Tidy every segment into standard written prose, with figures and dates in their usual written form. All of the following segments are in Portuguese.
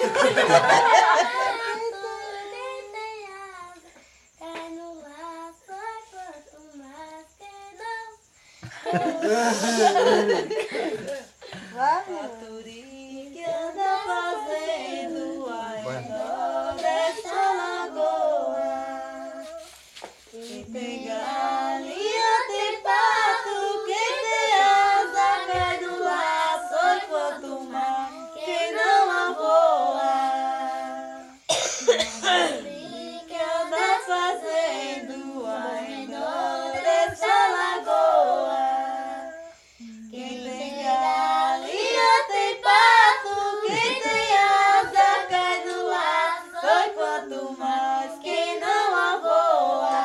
Paturi que anda fazendo ao redor desta lagoa. Quem tem galinha tem pato, quem tem asa cai no laço, enquanto mar quem não a voa. Paturi que anda fazendo ao redor desta lagoa. Quem tem galinha tem pato, quem tem asa cai no laço, enquanto mais quem não a voa.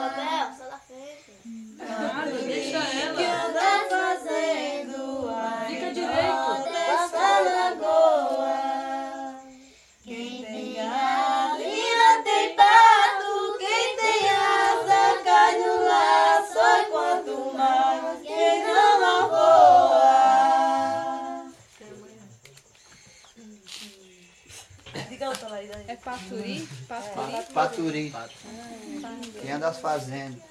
Deixa ela. Que anda fazendo a Fica redor direito. desta lagoa. Quem tem galinha tem pato, quem tem asa cai no laço, enquanto mais quem não a voa. Diga outra lá, É paturi? Paturi. Paturi. Quem anda fazendo.